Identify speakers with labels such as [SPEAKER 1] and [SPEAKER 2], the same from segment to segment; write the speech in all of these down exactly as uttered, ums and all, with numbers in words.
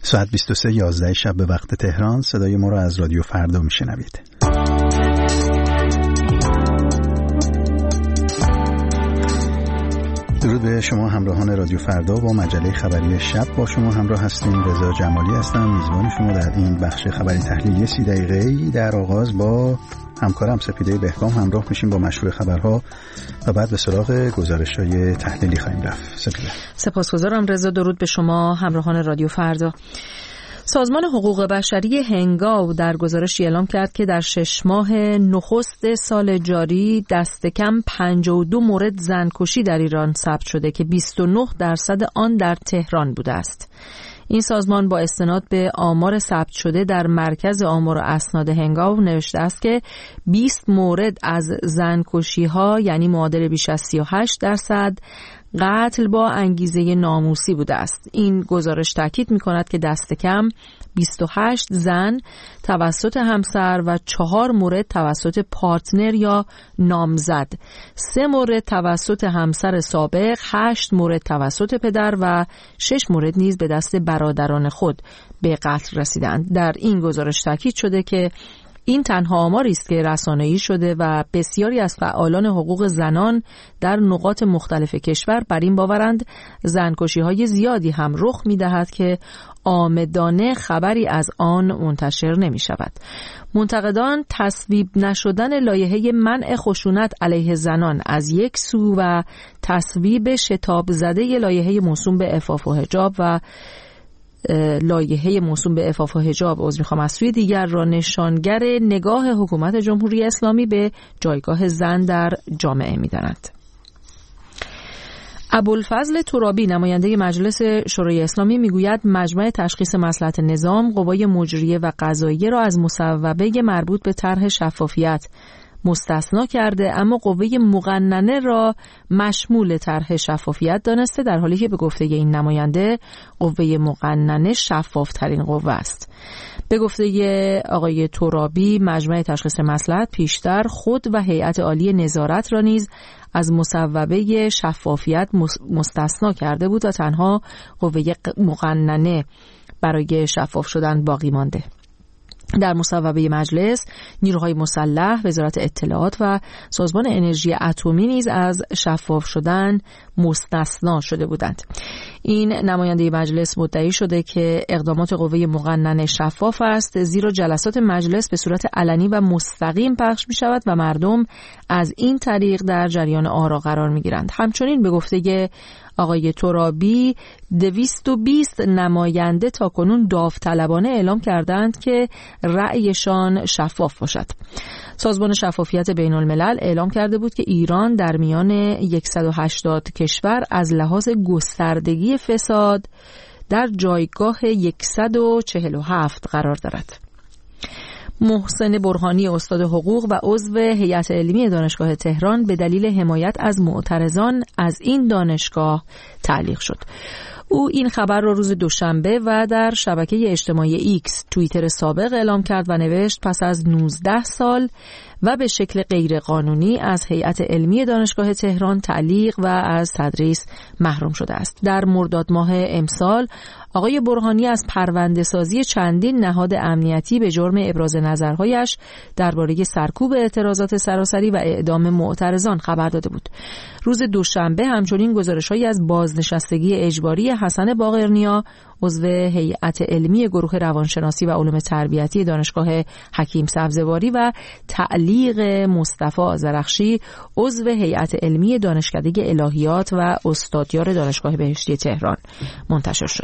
[SPEAKER 1] ساعت بیست و سه یازده شب به وقت تهران. صدای ما را از رادیو فردا میشنوید. درود به شما همراهان رادیو فردا. با مجله خبری شب با شما همراه هستیم. رضا جمالی هستم، میزبان شما در این بخش خبری تحلیلی سی دقیقه‌ای. در آغاز با همکارم سپیده بهکام همراه میشیم با مشروع خبرها و بعد به سراغ گزارش‌های تحلیلی خواهیم رفت. سپیده.
[SPEAKER 2] سپاسگزارم رضا. درود به شما همراهان رادیو فردا. سازمان حقوق بشری هنگاو در گزارشی اعلام کرد که در شش ماه نخست سال جاری دست کم پنجاه و دو مورد زنکشی در ایران ثبت شده که بیست و نه درصد آن در تهران بوده است. این سازمان با استناد به آمار ثبت شده در مرکز آمار و اسناد هنگاو نوشته است که بیست مورد از زنکشی‌ها یعنی معادل بیش از سی و هشت درصد قتل با انگیزه ناموسی بوده است. این گزارش تاکید می‌کند که دست کم بیست و هشت زن توسط همسر و چهار مورد توسط پارتنر یا نامزد، سه مورد توسط همسر سابق، هشت مورد توسط پدر و شش مورد نیز به دست برادران خود به قتل رسیدند. در این گزارش تاکید شده که این تنها آماری است که رسانه‌ای شده و بسیاری از فعالان حقوق زنان در نقاط مختلف کشور بر این باورند زنکشی‌های زیادی هم رخ می‌دهد که عامدانه خبری از آن منتشر نمی‌شود. منتقدان تصویب نشدن لایحه منع خشونت علیه زنان از یک سو و تصویب شتاب زده لایحه موسوم به عفاف و حجاب و لایحه موسوم به عفاف و حجاب عذر میخوام از سوی دیگر را نشانگر نگاه حکومت جمهوری اسلامی به جایگاه زن در جامعه می‌دانند. ابوالفضل ترابی نماینده مجلس شورای اسلامی میگوید مجمع تشخیص مصلحت نظام قوای مجریه و قضاییه را از مصوبه مربوط به طرح شفافیت مستثنا کرده، اما قوه مقننه را مشمول طرح شفافیت دانسته، در حالی که به گفته این نماینده قوه مقننه شفاف ترین قوه است. به گفته آقای ترابی مجمع تشخیص مصلحت پیشتر خود و هیئت عالی نظارت را نیز از مصوبه شفافیت مستثنا کرده بود و تنها قوه مقننه برای شفاف شدن باقی مانده. در مصوبه مجلس نیروهای مسلح، وزارت اطلاعات و سازمان انرژی اتمی نیز از شفاف شدن مستثنا شده بودند. این نماینده مجلس مدعی شده که اقدامات قوه مقننه شفاف است، زیرا جلسات مجلس به صورت علنی و مستقیم پخش می شود و مردم از این طریق در جریان آرا قرار می گیرند. همچنین به گفته آقای ترابی دویست و بیست نماینده تاکنون داوطلبانه اعلام کردند که رأیشان شفاف باشد. سازمان شفافیت بین الملل اعلام کرده بود که ایران در میان صد و هشتاد کشور از لحاظ گستردگی فساد در جایگاه صد و چهل و هفت قرار دارد. محسن برهانی استاد حقوق و عضو هیئت علمی دانشگاه تهران به دلیل حمایت از معترضان از این دانشگاه تعلیق شد. او این خبر را روز دوشنبه و در شبکه اجتماعی ایکس توییتر سابق اعلام کرد و نوشت پس از نوزده سال و به شکل غیرقانونی از هیئت علمی دانشگاه تهران تعلیق و از تدریس محروم شده است. در مرداد ماه امسال آقای برهانی از پرونده سازی چندین نهاد امنیتی به جرم ابراز نظرهایش درباره سرکوب اعتراضات سراسری و اعدام معترضان خبر داده بود. روز دوشنبه همچنین گزارش‌هایی از بازنشستگی اجباری حسن باقرنیا عضو هیئت علمی گروه روانشناسی و علوم تربیتی دانشگاه حکیم سبزواری و تعلیق مصطفی آذرخشی عضو هیئت علمی دانشکده الهیات و استادیار دانشگاه بهشتی تهران منتشر شد.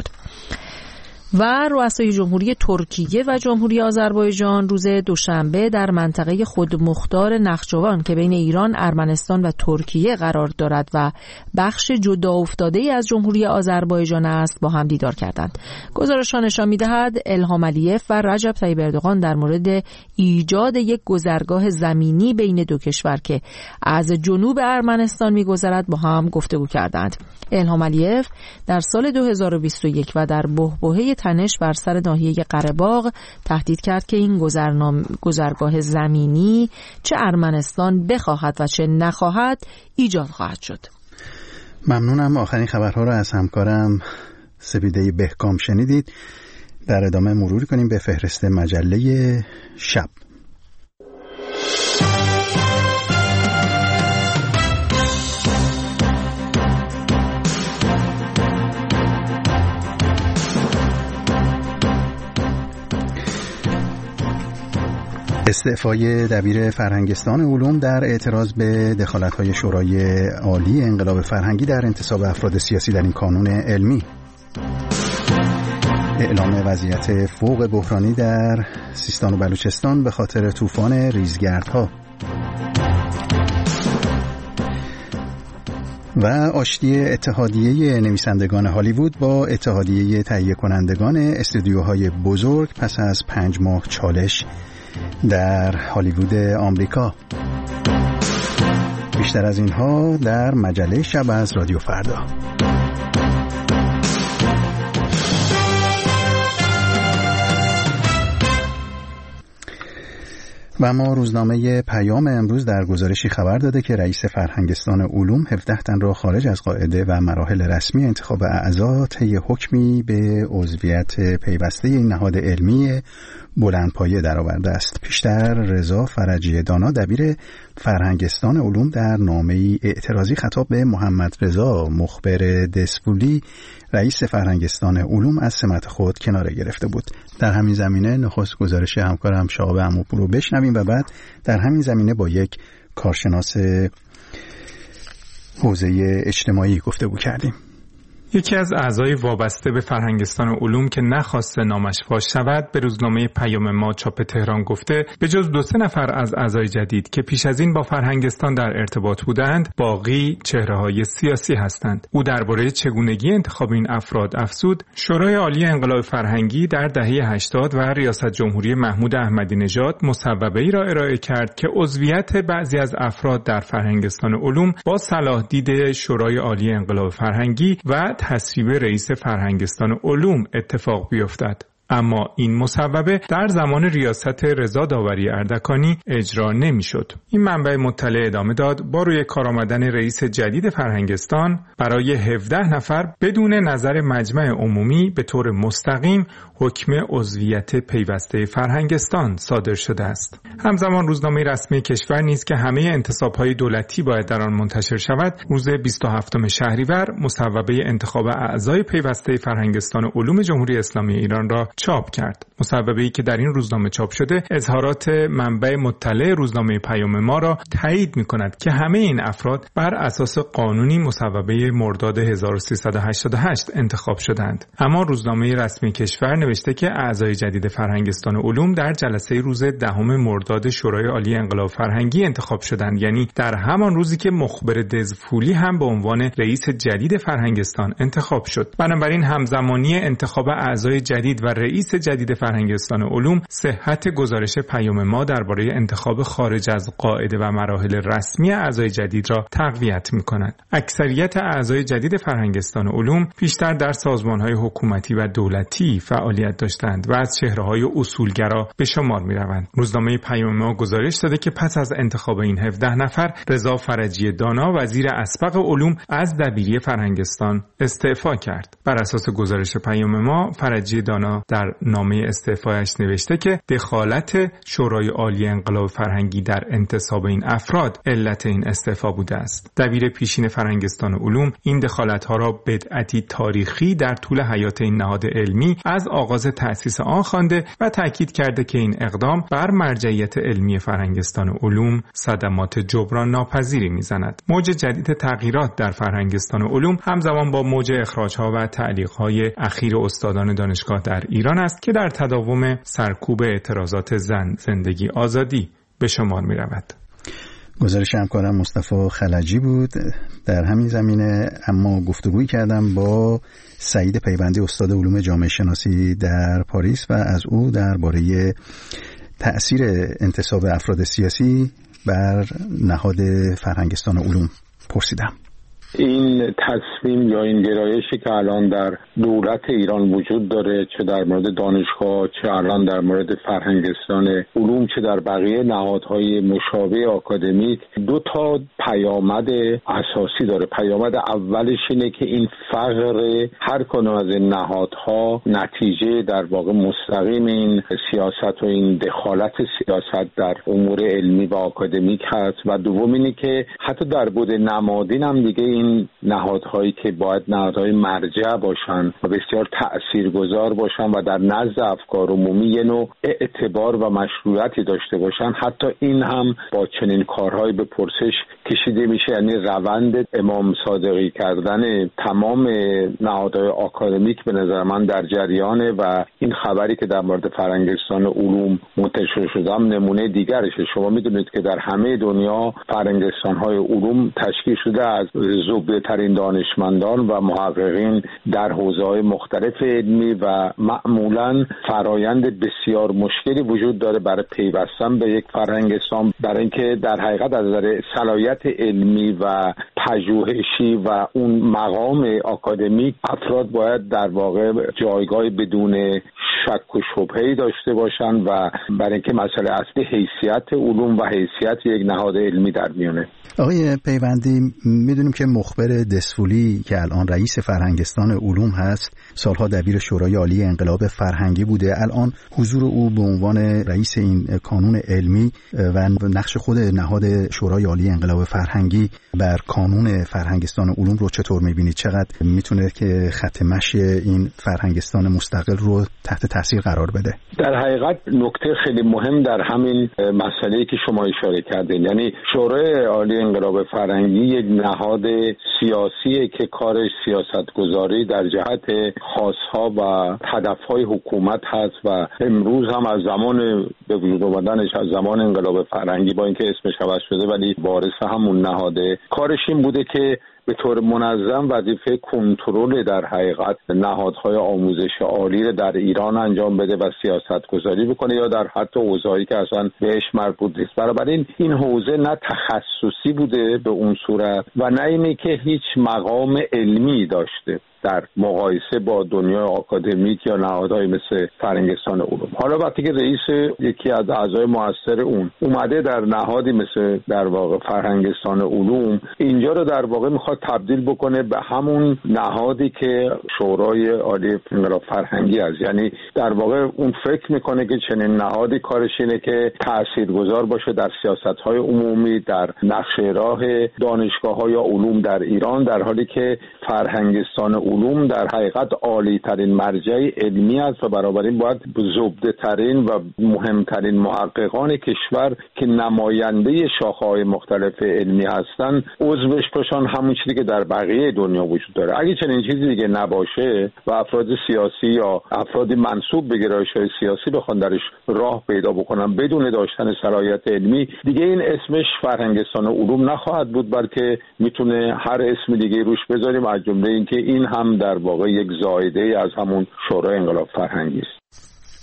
[SPEAKER 2] و رؤسای جمهوری ترکیه و جمهوری آذربایجان روز دوشنبه در منطقه خودمختار نخچوان که بین ایران، ارمنستان و ترکیه قرار دارد و بخش جدا افتاده از جمهوری آذربایجان است با هم دیدار کردند. گزارش‌ها نشان می‌دهد الهام علیف و رجب طیب اردوغان در مورد ایجاد یک گذرگاه زمینی بین دو کشور که از جنوب ارمنستان می‌گذرد با هم گفتگو کردند. الهام علیف در سال دو هزار و بیست و یک و در بحبوحه تنش بر سر ناحیه قره‌باغ تهدید کرد که این گذرنام گذرگاه زمینی چه ارمنستان بخواهد و چه نخواهد ایجاد خواهد شد.
[SPEAKER 1] ممنونم. آخرین خبرها را از همکارم سپیده بهکام شنیدید. در ادامه مرور کنیم به فهرست مجله شب. استعفای دبیر فرهنگستان علوم در اعتراض به دخالت‌های شورای عالی انقلاب فرهنگی در انتصاب افراد سیاسی در این کانون علمی. اعلام وضعیت فوق بحرانی در سیستان و بلوچستان به خاطر طوفان ریزگردها. و آشتی اتحادیه نویسندگان هالیوود با اتحادیه تهیه کنندگان استودیوهای بزرگ پس از پنج ماه چالش در هالیوود آمریکا. بیشتر از اینها در مجله شب از رادیو فردا. و ما روزنامه پیام امروز در گزارشی خبر داده که رئیس فرهنگستان علوم هفده تن را خارج از قاعده و مراحل رسمی انتخاب اعضا طی حکمی به عضویت پیوسته این نهاد علمی بلندپایه درآورده است. پیشتر رضا فرجی دانا دبیر فرهنگستان علوم در نامه‌ای اعتراضی خطاب به محمد رضا مخبر دسفولی رئیس فرهنگستان علوم از سمت خود کناره گرفته بود. در همین زمینه نخست گزارش همکارم شهاب عموپور رو بشنویم و بعد در همین زمینه با یک کارشناس حوزه اجتماعی گفتگو کردیم.
[SPEAKER 3] یکی از اعضای وابسته به فرهنگستان علوم که نخواسته نامش فاش شود به روزنامه پیام ما چاپ تهران گفته به جز دو سه نفر از اعضای جدید که پیش از این با فرهنگستان در ارتباط بودند باقی چهره‌های سیاسی هستند. او درباره چگونگی انتخاب این افراد افزود شورای عالی انقلاب فرهنگی در دهه هشتاد و ریاست جمهوری محمود احمدی نژاد مصوبه‌ای را ارائه کرد که عضویت بعضی از افراد در فرهنگستان علوم با صلاح دید شورای عالی انقلاب فرهنگی و تصویب رئیس فرهنگستان علوم اتفاق بیفتد. اما این مصوبه در زمان ریاست رضا داوری اردکانی اجرا نمی‌شد. این منبع مطلع ادامه داد با روی کار آمدن رئیس جدید فرهنگستان برای هفده نفر بدون نظر مجمع عمومی به طور مستقیم حکم عضویت پیوسته فرهنگستان صادر شده است. همزمان روزنامه رسمی کشور نیز که همه انتصاب‌های دولتی باید در آن منتشر شود روز بیست و هفتم شهریور مصوبه انتخاب اعضای پیوسته فرهنگستان علوم جمهوری اسلامی ایران را چاپ کرد. مصوبه‌ای که در این روزنامه چاپ شده اظهارات منبع مطلع روزنامه پیام ما را تایید می‌کند که همه این افراد بر اساس قانونی مصوبه مرداد هزار و سیصد و هشتاد و هشت انتخاب شدند. اما روزنامه رسمی کشور نوشته که اعضای جدید فرهنگستان علوم در جلسه روز دهم مرداد شورای عالی انقلاب فرهنگی انتخاب شدند، یعنی در همان روزی که مخبر دزفولی هم به عنوان رئیس جدید فرهنگستان انتخاب شد. بنابراین همزمانی انتخاب اعضای جدید و رئیس جدید فرهنگستان علوم صحت گزارش پیام ما درباره انتخاب خارج از قاعده و مراحل رسمی اعضای جدید را تقویت می‌کند. اکثریت اعضای جدید فرهنگستان علوم پیشتر در سازمان‌های حکومتی و دولتی فعالیت داشتند و از چهره‌های اصولگرا به شمار می‌روند. روزنامه پیام ما گزارش داده که پس از انتخاب این هفده نفر رضا فرجی دانا وزیر اسبق علوم از دبیری فرهنگستان استعفا کرد. بر اساس گزارش پیام ما فرجی دانا در نامه استعفایش نوشته که دخالت شورای عالی انقلاب فرهنگی در انتصاب این افراد علت این استعفا بوده است. دبیر پیشین فرهنگستان علوم این دخالت‌ها را بدعتی تاریخی در طول حیات این نهاد علمی از آغاز تأسیس آن خوانده و تأکید کرده که این اقدام بر مرجعیت علمی فرهنگستان علوم صدمات جبران ناپذیری می‌زند. موج جدید تغییرات در فرهنگستان علوم همزمان با موج اخراج‌ها و تعلیق‌های اخیر استادان دانشگاه در ایران است که در تداوم سرکوب اعتراضات زن زندگی آزادی به شمار می رود.
[SPEAKER 1] گزارش همکارم مصطفی خلجی بود. در همین زمینه اما گفتگوی کردم با سعید پیوندی استاد علوم جامعه شناسی در پاریس و از او درباره تأثیر انتصاب افراد سیاسی بر نهاد فرهنگستان علوم پرسیدم.
[SPEAKER 4] این تصمیم یا این گرایشی که الان در دولت ایران وجود داره، چه در مورد دانشگاه، چه الان در مورد فرهنگستان علوم، چه در بقیه نهادهای مشابه آکادمیک، دو تا پیامد اساسی داره. پیامد اولش اینه که این فقر هر کدوم از این نهادها نتیجه در واقع مستقیم این سیاست و این دخالت سیاست در امور علمی و آکادمیک هست، و دوم اینه که حتی در بود نمادین هم دیگه این نهادهایی که باید نهادهای مرجع باشن و بسیار تأثیرگذار باشن و در نزد افکار عمومی یه نوع اعتبار و مشروعیتی داشته باشن، حتی این هم با چنین کارهایی به پرسش کشیده میشه. یعنی روند امام صادقی کردن تمام نهادهای آکادمیک به نظر من در جریانه و این خبری که در مورد فرهنگستان علوم منتشر شده هم نمونه دیگرشه. شما میدونید که در همه دنیا فرهنگستان‌های علوم تشکیل شده از زبده‌ترین دانشمندان و محققین در حوزه‌های مختلف علمی و معمولاً فرایند بسیار مشکلی وجود داره برای پیوستن به یک فرهنگستان، برای اینکه در حقیقت از نظر صلاحیت علمی و پژوهشی و اون مقام آکادمیک افراد باید در واقع جایگاه بدون شک و شبهه‌ای داشته باشن و برای اینکه مسئله اصلی حیثیت علوم و حیثیت یک نهاد علمی در میونه.
[SPEAKER 1] آقای پیوندی، میدونیم که مخبر دسفولی که الان رئیس فرهنگستان علوم هست، سالها دبیر شورای عالی انقلاب فرهنگی بوده. الان حضور او به عنوان رئیس این کانون علمی و نقش خود نهاد شورای عالی انقلاب فرهنگی بر کانون فرهنگستان علوم رو چطور میبینید؟ چقدر میتونه که خط مشی این فرهنگستان مستقل رو تحت تاثیر قرار بده؟
[SPEAKER 4] در حقیقت نکته خیلی مهم در همین مسئله‌ای که شما اشاره کردین، یعنی شورای عالی انقلاب فرهنگی یک نهاد سیاسیه که کارش سیاستگذاری در جهت خواست‌ها و هدف‌های حکومت هست و امروز هم از زمان به وجود آمدنش، از زمان انقلاب فرهنگی، با اینکه اسمش عوض شده ولی وارث همون نهاده، کارش این بوده که به طور منظم وظیفه کنترل در حقیقت نهادهای آموزش عالی در ایران انجام بده و سیاست گذاری بکنه، یا در حتی حوزه‌ای که اصلا بهش مربوط نیست. بنابراین این حوزه نه تخصصی بوده به اون صورت و نه اینه که هیچ مقام علمی داشته در مقایسه با دنیای آکادمیک یا نهادهای مثل فرهنگستان علوم. حالا وقتی که رئیس یکی از اعضای مؤثر اون اومده در نهادی مثل در واقع فرهنگستان علوم، اینجا رو در واقع میخواد تبدیل بکنه به همون نهادی که شورای عالی انقلاب فرهنگی است. یعنی در واقع اون فکر میکنه که چنین نهادی کارش اینه که تاثیرگذار باشه در سیاست‌های عمومی، در نقشه راه دانشگاه‌ها یا علوم در ایران، در حالی که فرهنگستان علوم در حقیقت عالی ترین مرجع علمی است و بنابراین باید زبده ترین و مهمترین محققان کشور که نماینده شاخه‌های مختلف علمی هستند عضوش باشن، همون چیزی که در بقیه دنیا وجود داره. اگه چنین چیزی دیگه نباشه و افراد سیاسی یا افرادی منسوب به گرایش‌های سیاسی بخوان درش راه پیدا بکنن بدون داشتن صلاحیت علمی، دیگه این اسمش فرهنگستان علوم نخواهد بود، بلکه میتونه هر اسم دیگه روش بذاریم، از جمله اینکه این هم در واقع یک زایده از همون شورای انقلاب فرهنگی است.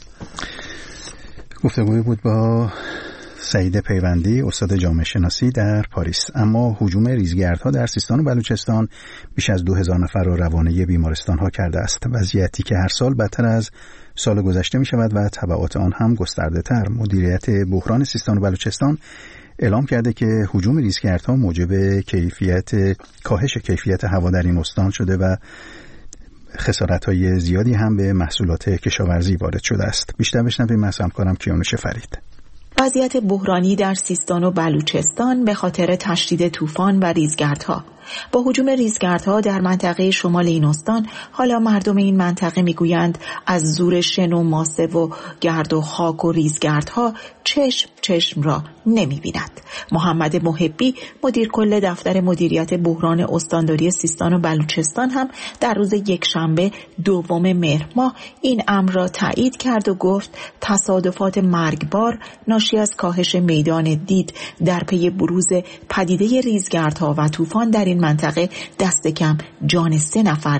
[SPEAKER 1] گفتگوی بود با سعید پیوندی، استاد جامعه شناسی در پاریس. اما هجوم ریزگردها در سیستان و بلوچستان بیش از دو هزار نفر را روانه بیمارستان‌ها کرده است، وضعیتی که هر سال بدتر از سال گذشته می شود و تبعات آن هم گسترده تر. مدیریت بحران سیستان و بلوچستان اعلام کرده که هجوم ریزگردها موجب کیفیت کاهش کیفیت هوا در این استان شده و خسارت‌های زیادی هم به محصولات کشاورزی وارد شده است. بیشتر بشنویم از همکارم کیانوش فرید.
[SPEAKER 5] وضعیت بحرانی در سیستان و بلوچستان به خاطر تشدید طوفان و ریزگردها. با هجوم ریزگردها در منطقه شمال این استان، حالا مردم این منطقه میگویند از زور شن و ماسه و گرد و خاک و ریزگردها چشم چشم را نمی‌بیند. محمد محبی، مدیر کل دفتر مدیریت بحران استانداری سیستان و بلوچستان، هم در روز یکشنبه دوم مهر ماه این امر را تایید کرد و گفت تصادفات مرگبار ناشی از کاهش میدان دید در پی بروز پدیده ریزگردها و طوفان در این منطقه دست کم جان سه نفر را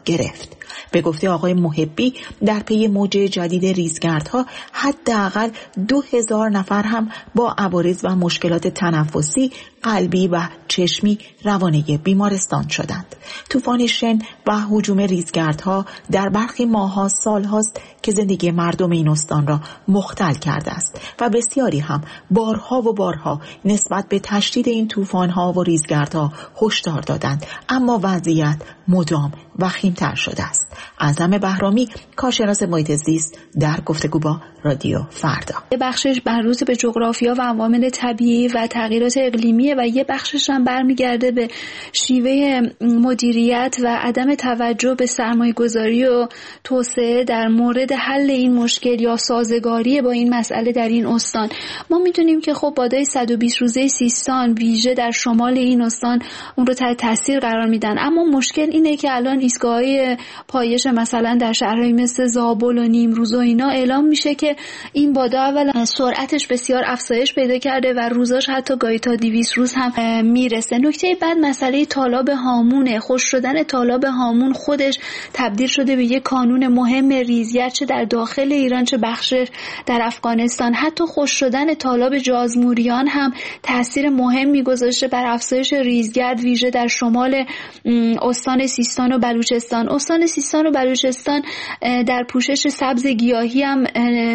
[SPEAKER 5] گرفت. به گفته آقای محبی در پی موج جدید ریزگردها حداقل دو هزار نفر هم با عوارض و مشکلات تنفسی، قلبی و چشمی روانه بیمارستان شدند. طوفان شن و هجوم ریزگردها در برخی ماه‌ها سال‌هاست که زندگی مردم این استان را مختل کرده است و بسیاری هم بارها و بارها نسبت به تشدید این طوفان‌ها و ریزگردها هشدار دادند، اما وضعیت مدام وخیم‌تر شده است. اعظم بهرامی، کارشناس محیط زیست، در گفتگو با رادیو فردا:
[SPEAKER 6] یه بخشش مربوط به جغرافیا و عوامل طبیعی و تغییرات اقلیمی و یه بخشش هم برمیگرده به شیوه مدیریت و عدم توجه به سرمایه‌گذاری و توسعه در مورد حل این مشکل یا سازگاری با این مسئله در این استان. ما میدونیم که خب بادای صد و بیست روزه سیستان ویژه در شمال این استان اون رو تحت تاثیر قرار میدن، اما مشکل اینه که الان ایستگاه‌های پایش مثلا در شهرهای مثل زابل و نیمروز و اینا اعلام میشه که این بادا اولا سرعتش بسیار افزایش پیدا کرده و روزاش حتی گاهی تا دویست روز هم میرسه. نکته بعد مسئله تالاب هامونه. خشک شدن تالاب هامون خودش تبدیل شده به یک کانون مهم ریزگرد، چه در داخل ایران چه بخش در افغانستان. حتی خشک شدن تالاب جازموریان هم تاثیر مهمی گذاشته بر افزایش ریزگرد ویژه در شمال استان سیستان و بلوچستان. استان سیستان و بلوچستان در پوشش سبز گیاهی هم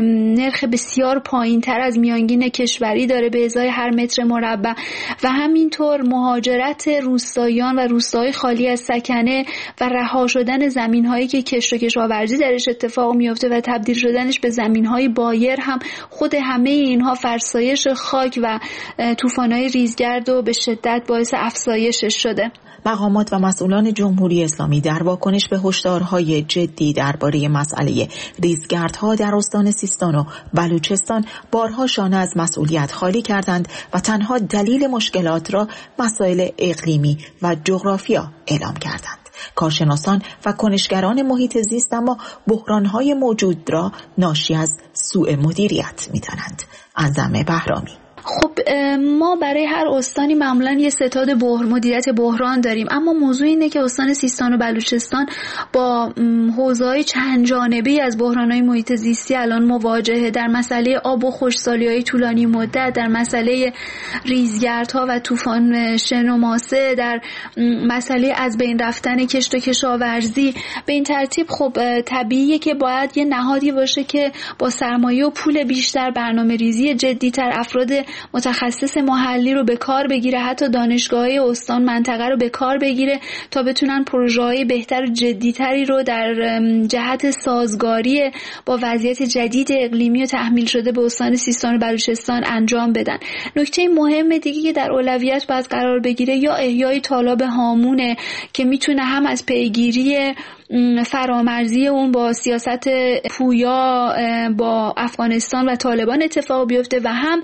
[SPEAKER 6] نرخ بسیار پایین‌تر از میانگین کشوری داره به ازای هر متر مربع و همینطور مهاجرت روستاییان و روستاهای خالی از سکنه و رها شدن زمین‌هایی که کشت و کشاورزی درش اتفاق میفته و تبدیل شدنش به زمین‌های بایر هم خود همه اینها فرسایش خاک و طوفان‌های ریزگرد و به شدت باعث افزایشش شده.
[SPEAKER 5] مقامات و مسئولان جمهوری اسلامی در واکنش به هشدارهای جدی درباره مسئله ریزگردها در استان سیستان و بلوچستان بارها شانه از مسئولیت خالی کردند و تنها دلیل مشکلات را مسائل اقلیمی و جغرافیا اعلام کردند. کارشناسان و کنشگران محیط زیست اما بحرانهای موجود را ناشی از سوء مدیریت می‌دانند. اعظم بهرامی:
[SPEAKER 6] خب ما برای هر استانی معمولا یه ستاد بحر مدیریت بحران داریم، اما موضوع اینه که استان سیستان و بلوچستان با حوزه‌های چند جانبه‌ای از بحران‌های محیط زیستی الان مواجهه. در مسئله آب و خشکسالی‌های طولانی مدت، در مسئله ریزگردها و طوفان شن و ماسه، در مسئله از بین رفتن کشت و کشاورزی. به این ترتیب خب طبیعیه که باید یه نهادی باشه که با سرمایه و پول بیشتر برنامه‌ریزی جدی‌تر افراد متخصص محلی رو به کار بگیره، حتی دانشگاه‌های استان منطقه رو به کار بگیره تا بتونن پروژه‌های بهتر و جدی‌تری رو در جهت سازگاری با وضعیت جدید اقلیمی و تحمیل شده به استان سیستان و بلوچستان انجام بدن. نکته مهم دیگه که در اولویت باید قرار بگیره یا احیای تالاب هامونه که میتونه هم از پیگیری فرامرزی اون با سیاست پویا با افغانستان و طالبان اتفاق بیفته و هم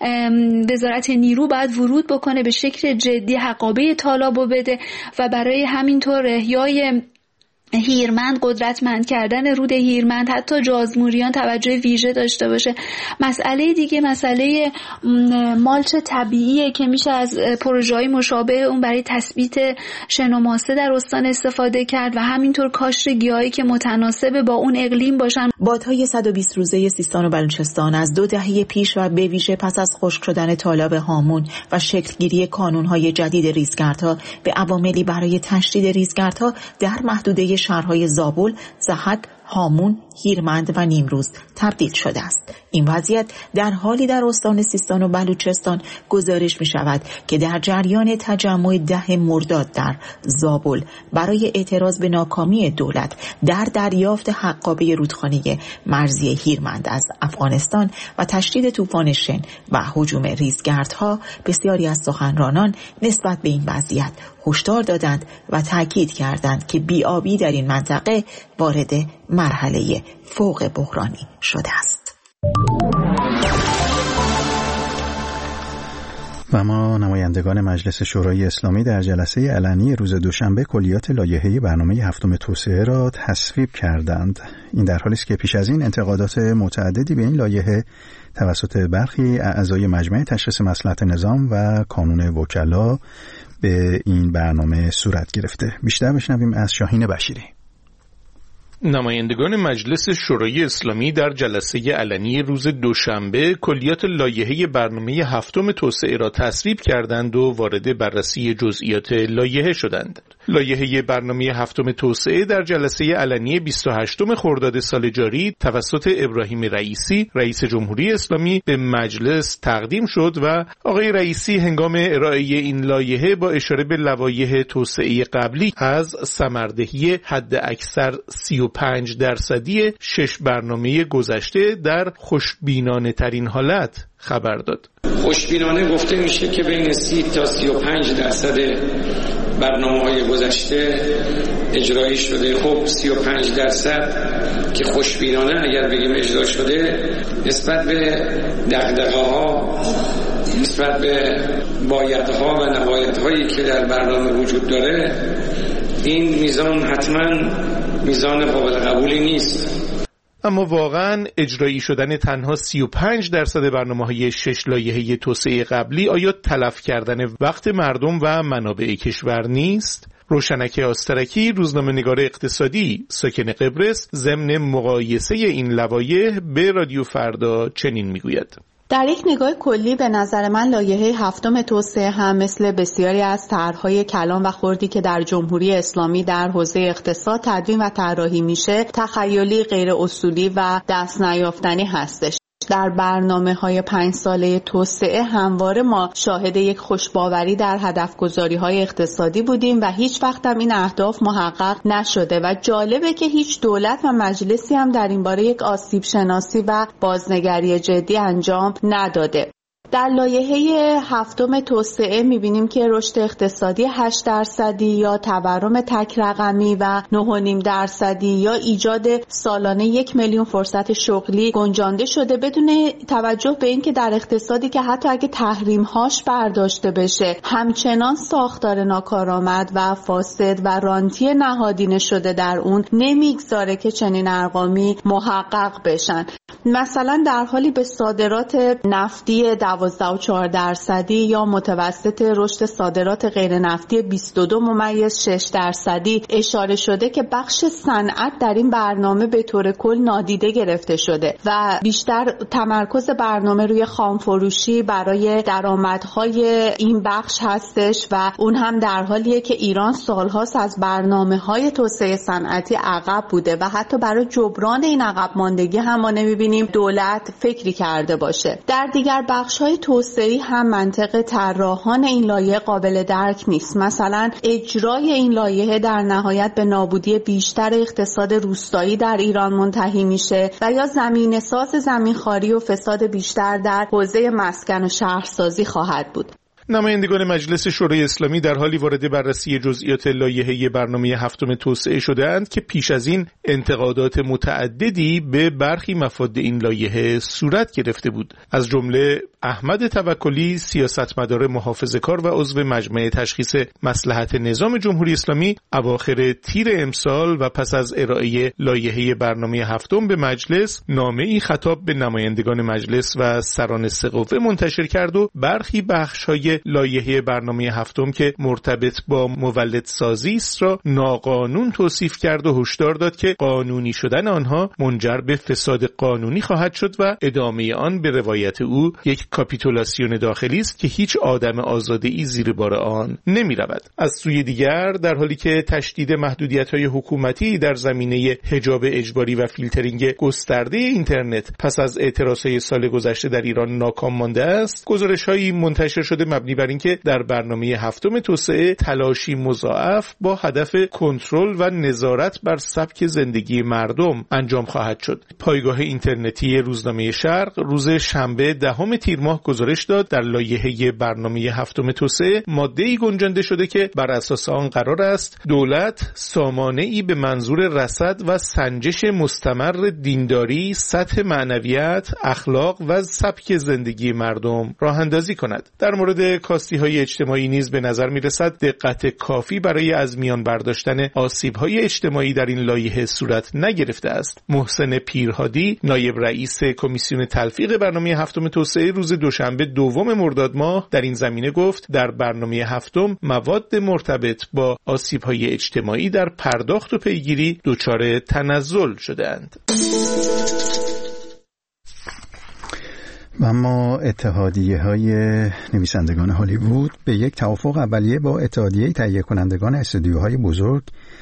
[SPEAKER 6] وزارت نیرو باید ورود بکنه به شکل جدی حقابه طالابو بده و برای همینطور احیای هیرمند، قدرتمند کردن رود هیرمند، حتی جازموریان توجه ویژه داشته باشه. مسئله دیگه مسئله مالچ طبیعیه که میشه از پروژه‌های مشابه اون برای تثبیت شن و ماسه در استان استفاده کرد و همینطور کاشت گیاهی که متناسب با اون اقلیم باشن.
[SPEAKER 5] بادهای صد و بیست روزه سیستان و بلوچستان از دو دهه پیش و به ویژه پس از خشک شدن تالاب هامون و شکلگیری کانون‌های جدید ریزگردها به عواملی برای تشدید ریزگردها در محدوده شهرهای زابل، ضحک، هامون، هیرمند و نیمروز تبدیل شده است. این وضعیت در حالی در استان سیستان و بلوچستان گزارش می شود که در جریان تجمع ده مرداد در زابل برای اعتراض به ناکامی دولت در دریافت حقابه رودخانه مرزی هیرمند از افغانستان و تشدید طوفان شن و هجوم ریزگردها، بسیاری از سخنرانان نسبت به این وضعیت هشدار دادند و تاکید کردند که بی‌آبی در این منطقه وارد مرحله فوق بحرانی شده است.
[SPEAKER 1] و ما نمایندگان مجلس شورای اسلامی در جلسه علنی روز دوشنبه کلیات لایحه برنامه هفتم توسعه را تصویب کردند. این در حالی است که پیش از این انتقادات متعددی به این لایحه توسط برخی اعضای مجمع تشخیص مصلحت نظام و کانون وکلا به این برنامه صورت گرفته. بیشتر بشنویم از شاهین بشیری.
[SPEAKER 7] نمایندگان مجلس شورای اسلامی در جلسه علنی روز دوشنبه کلیات لایحه برنامه هفتم توسعه را تصویب کردند و وارد بررسی جزئیات لایحه شدند. لایحه برنامه هفتم توسعه در جلسه علنی بیست و هشتم خرداد سال جاری توسط ابراهیم رئیسی رئیس جمهوری اسلامی به مجلس تقدیم شد و آقای رئیسی هنگام ارائه این لایحه با اشاره به لوایح توسعه قبلی از ثمردهی حد اکثر سی و پنج درصدی شش برنامه گذشته در خوشبینانه ترین حالت خبر داد.
[SPEAKER 8] خوشبینانه گفته میشه که بین سی تا سی و پنج درصد برنامه‌های گذشته اجرایی شده. خب سی و پنج درصد که خوشبینانه اگر بگیم اجرا شده، نسبت به دغدغه‌ها، نسبت به بایدها و نبایدهایی که در برنامه وجود داره، این میزان حتما میزان قابل قبولی نیست.
[SPEAKER 7] اما واقعاً اجرایی شدن تنها سی و پنج درصد برنامه‌های شش لایحه توسعه قبلی آیا تلف کردن وقت مردم و منابع کشور نیست؟ روشنک آسترکی، روزنامه‌نگار اقتصادی ساکن قبرس، ضمن مقایسه این لوایح به رادیو فردا چنین میگوید:
[SPEAKER 9] در یک نگاه کلی به نظر من لایحه هفتم توسعه هم مثل بسیاری از طرح‌های کلان و خردی که در جمهوری اسلامی در حوزه اقتصاد تدوین و طراحی میشه، تخیلی، غیر اصولی و دست نیافتنی هستش. در برنامه‌های پنج ساله توسعه همواره ما شاهد یک خوشباوری در هدف‌گذاری‌های اقتصادی بودیم و هیچ وقت هم این اهداف محقق نشده و جالبه که هیچ دولت و مجلسی هم در این باره یک آسیب شناسی و بازنگری جدی انجام نداده. در لایحه هفتم توسعه می‌بینیم که رشد اقتصادی هشت درصدی یا تورم تک رقمی و نه و نیم درصدی یا ایجاد سالانه یک میلیون فرصت شغلی گنجانده شده، بدون توجه به اینکه در اقتصادی که حتی اگه تحریم‌هاش برداشته بشه همچنان ساختار ناکارآمد و فاسد و رانتی نهادینه شده در اون نمیگذاره که چنین ارقامی محقق بشن. مثلا در حالی به صادرات نفتی دوازده و چهار درصدی یا متوسط رشد صادرات غیر نفتی بیست و دو ممیز شش درصدی اشاره شده که بخش صنعت در این برنامه به طور کل نادیده گرفته شده و بیشتر تمرکز برنامه روی خام فروشی برای درآمدهای این بخش هستش و اون هم در حالیه که ایران سالهاست از برنامه‌های توسعه صنعتی عقب بوده و حتی برای جبران این عقب ماندگی هم ما نمی‌بینیم دولت فکری کرده باشه. در دیگر بخش‌های توسعه‌ای هم منطق طراحان این لایحه قابل درک نیست. مثلا اجرای این لایحه در نهایت به نابودی بیشتر اقتصاد روستایی در ایران منتهی میشه و یا زمینه‌ساز زمینخواری و فساد بیشتر در حوزه مسکن و شهرسازی خواهد بود.
[SPEAKER 7] نمایندگان مجلس شورای اسلامی در حالی وارد بررسی جزئیات لایحه برنامه هفتم توسعه شده‌اند که پیش از این انتقادات متعددی به برخی مفاد این لایحه صورت گرفته بود. از جمله احمد توکلی، سیاستمدار محافظه‌کار و عضو مجمع تشخیص مصلحت نظام جمهوری اسلامی، اواخر تیر امسال و پس از ارائه لایحه برنامه هفتم به مجلس، نامه‌ای خطاب به نمایندگان مجلس و سران سه قوه منتشر کرد و برخی بخش‌های لایحه برنامه هفتم که مرتبط با مولدسازی است را ناقانون توصیف کرد و هشدار داد که قانونی شدن آنها منجر به فساد قانونی خواهد شد و ادامه آن به روایت او یک کاپیتولاسیون داخلی است که هیچ آدم آزاده‌ای زیر بار آن نمی رود. از سوی دیگر در حالی که تشدید محدودیت‌های حکومتی در زمینه حجاب اجباری و فیلترینگ گسترده اینترنت پس از اعتراضهای سال گذشته در ایران ناکام مانده است، گزارش‌هایی منتشر شده مبنی بر اینکه در برنامه هفتم توسعه تلاشی مضاعف با هدف کنترل و نظارت بر سبک زندگی مردم انجام خواهد شد. پایگاه اینترنتی روزنامه شرق روز شنبه دهم تیر ماه گزارش داد در لایحه برنامه هفتم توسعه ماده‌ای گنجانده شده که بر اساس آن قرار است دولت سامانه‌ای به منظور رصد و سنجش مستمر دینداری، سطح معنویت، اخلاق و سبک زندگی مردم راه اندازی کند. در مورد طبق کاستی‌های اجتماعی نیز به نظر می‌رسد دقت کافی برای از میان برداشتن آسیب‌های اجتماعی در این لایحه صورت نگرفته است. محسن پیرهادی، نایب رئیس کمیسیون تلفیق برنامه هفتم توسعه، روز دوشنبه دوم مرداد ماه در این زمینه گفت در برنامه هفتم مواد مرتبط با آسیب‌های اجتماعی در پرداخت و پیگیری دچار تنزل شده‌اند.
[SPEAKER 1] و اما اتحادیه های نویسندگان هالیوود به یک توافق اولیه با اتحادیه تهیه کنندگان استودیوهای بزرگ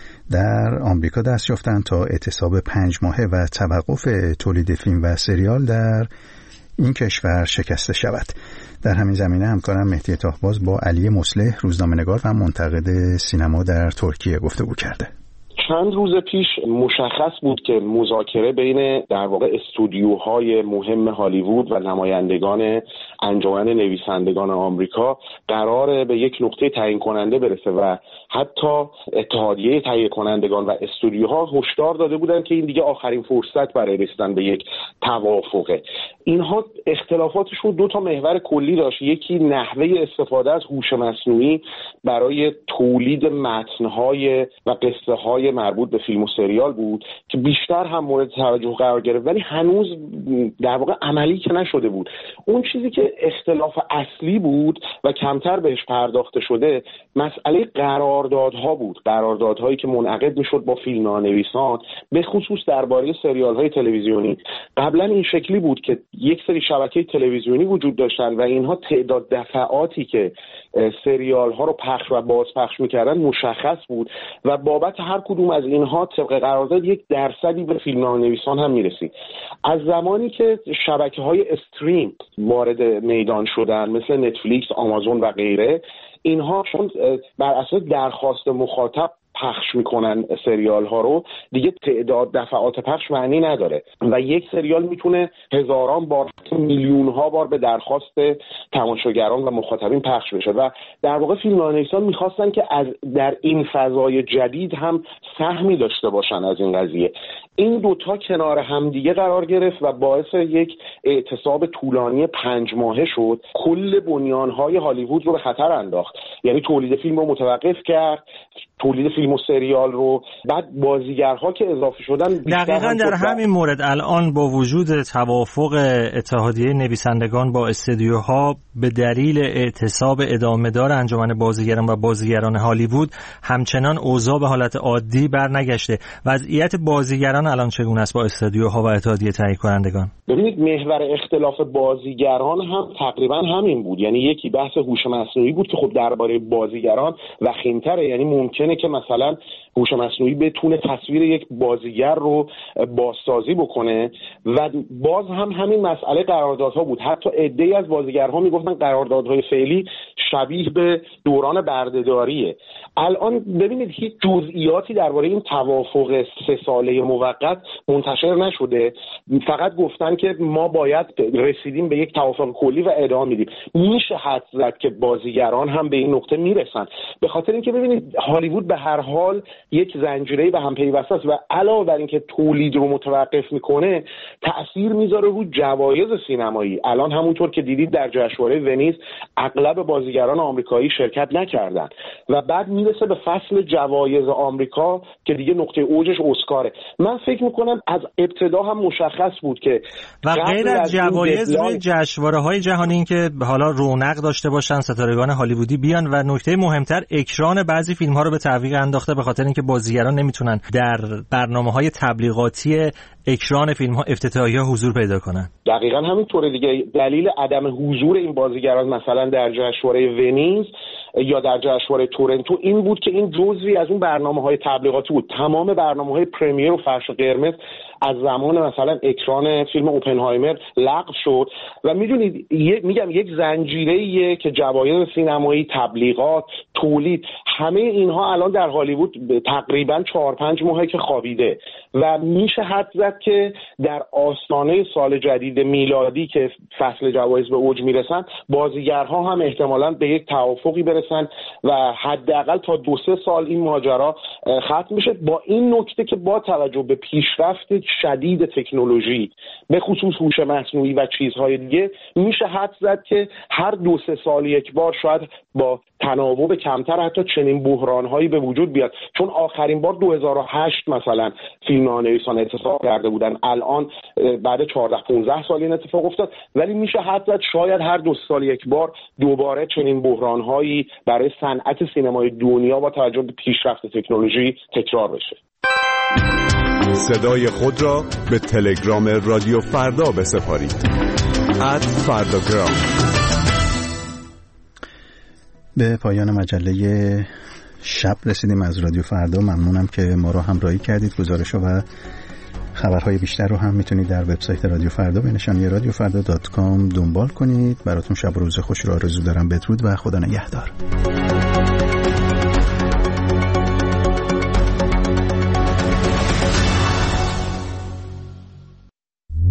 [SPEAKER 1] در آمریکا دست یافتند تا اعتصاب پنج ماهه و توقف تولید فیلم و سریال در این کشور شکسته شود. در همین زمینه همکارم مهدی طاهباز با علی مصلح، روزنامه‌نگار و منتقد سینما در ترکیه گفتگو کرده.
[SPEAKER 10] چند روز پیش مشخص بود که مذاکره بین در واقع استودیوهای مهم هالیوود و نمایندگان انجمن نویسندگان آمریکا قراره به یک نقطه تعیین کننده برسه و حتی اتحادیه تهیه کنندگان و استودیوها هشدار داده بودن که این دیگه آخرین فرصت برای رسیدن به یک توافقه. اینها اختلافاتشون دو تا محور کلی داشت. یکی نحوه استفاده از هوش مصنوعی برای تولید متن‌های و قصه‌های مربوط به فیلم و سریال بود که بیشتر هم مورد توجه قرار گرفت، ولی هنوز در واقع عملی که نشده بود. اون چیزی که اختلاف اصلی بود و کمتر بهش پرداخته شده مسئله قراردادها بود، قراردادهایی که منعقد میشد با فیلمنامه‌نویسان، به خصوص درباره سریال‌های تلویزیونی. قبلا این شکلی بود که یک سری شبکه تلویزیونی وجود داشتن و اینها تعداد دفعاتی که سریال‌ها رو پخش و بازپخش می‌کردن مشخص بود و بابت هر کدوم از اینها طبق قرارداد یک درصدی به فیلمنامه‌نویسان هم می‌رسید. از زمانی که شبکه‌های استریم وارد میدان شدن مثل نتفلیکس، آمازون و غیره، اینها چون بر اساس درخواست مخاطب پخش میکنن سریال ها رو، دیگه تعداد دفعات پخش معنی نداره و یک سریال میتونه هزاران بار، میلیون ها بار به درخواست تماشاگران و مخاطبین پخش بشه و در واقع فیلمنامه‌نویسان میخواستن که از در این فضای جدید هم سهمی داشته باشن از این قضیه. این دوتا کنار هم دیگه قرار گرفت و باعث یک اعتصاب طولانی پنج ماهه شد. کل بنیانهای هالیوود رو به خطر انداخت، یعنی تولید فیلم رو متوقف کرد، تولید فیلم و سریال رو، بعد بازیگرها که اضافه شدن.
[SPEAKER 11] دقیقاً در همین مورد الان با وجود توافق اتحادیه نویسندگان با استودیوها به دلیل اعتصاب ادامه دار انجمن بازیگران و بازیگران هالیوود همچنان اوضاع به حالت عادی برنگشته. وضعیت بازیگران الان چگونه است با استودیوها و اتحادیه تهیه کنندگان؟
[SPEAKER 10] ببینید محور اختلاف بازیگران هم تقریبا همین بود، یعنی یکی بحث هوش مصنوعی بود که خب درباره بازیگران وخیم‌تره، یعنی ممکنه که مثلا هوش مصنوعی بتونه تصویر یک بازیگر رو بازسازی بکنه و باز هم همین مسئله قراردادها بود. حتی عده‌ای از بازیگرها میگفتن قراردادهای فعلی شبیه به دوران بردهداریه. الان ببینید هیچ جزئیاتی درباره این توافق سه ساله موقت منتشر نشده، فقط گفتن که ما باید رسیدیم به یک توافق کلی و ادامه میدیم. میشه حدس زد که بازیگران هم به این نقطه میرسن، به خاطر اینکه ببینید هالیوود به هر حال یک زنجیره به هم پیوسته است و علاوه بر اینکه تولید رو متوقف میکنه تأثیر میذاره رو جوایز سینمایی. الان همونطور که دیدید در جشنواره ونیز اغلب بازیگران آمریکایی شرکت نکردن و بعد میرسه به فصل جوایز آمریکا که دیگه نقطه اوجش اسکاره. من فکر میکنم از ابتدا هم مشخص بود که
[SPEAKER 11] و غیر از جوایز روی جشنواره‌های جهانی این که حالا رونق داشته باشن ستارگان هالیوودی بیان و نکته مهمتر اکران بعضی فیلم‌ها رو به تعویق انداخته به خاطر اینکه بازیگران نمیتونن در برنامه‌های تبلیغاتی اکران فیلم‌ها افتتاحیه حضور پیدا کنن.
[SPEAKER 10] دقیقاً همینطوره دیگه. دلیل عدم حضور این بازیگران مثلا در جشنواره ونیز یا در جشنواره تورنتو این بود که این جزوی از اون برنامه‌های تبلیغاتی بود. تمام برنامه‌های پرمیر و فرش قرمز از زمان مثلا اکران فیلم اوپنهایمر لغو شد و میدونید میگم یک زنجیره‌ایه که جوایز سینمایی، تبلیغات، تولید، همه اینها الان در هالیوود تقریبا چهار پنج ماهه که خوابیده و میشه حد زد که در آستانه سال جدید میلادی که فصل جوایز به اوج میرسن بازیگرها هم احتمالاً به یک توافقی برسن و حداقل تا دو سه سال این ماجرا ختم میشه، با این نکته که با توجه به پیشرفت شدید تکنولوژی به خصوص هوش مصنوعی و چیزهای دیگه میشه حدس زد که هر دو سه سال یک بار شاید با تناوب کمتر حتی چنین بحران‌هایی به وجود بیاد. چون آخرین بار دو هزار و هشت مثلا فیلمنامه‌نویسان اتفاق کرده بودن، الان بعد چهارده پانزده سال این اتفاق افتاد، ولی میشه حدس زد شاید هر دو سال یک بار دوباره چنین بحران‌هایی برای صنعت سینمای دنیا با توجه به پیشرفت تکنولوژی تکرار بشه.
[SPEAKER 12] صدای خود را به تلگرام رادیو فردا بسپارید. ات فرداگرام.
[SPEAKER 1] به پایان مجله شب رسیدیم از رادیو فردا. ممنونم که ما رو همراهی کردید. گزارش‌ها و خبرهای بیشتر رو هم میتونید در وبسایت رادیو فردا به نشانی رادیو فردا دات کام دنبال کنید. براتون شب و روز خوش رو آرزو دارم. بدرود و خدا نگهدار.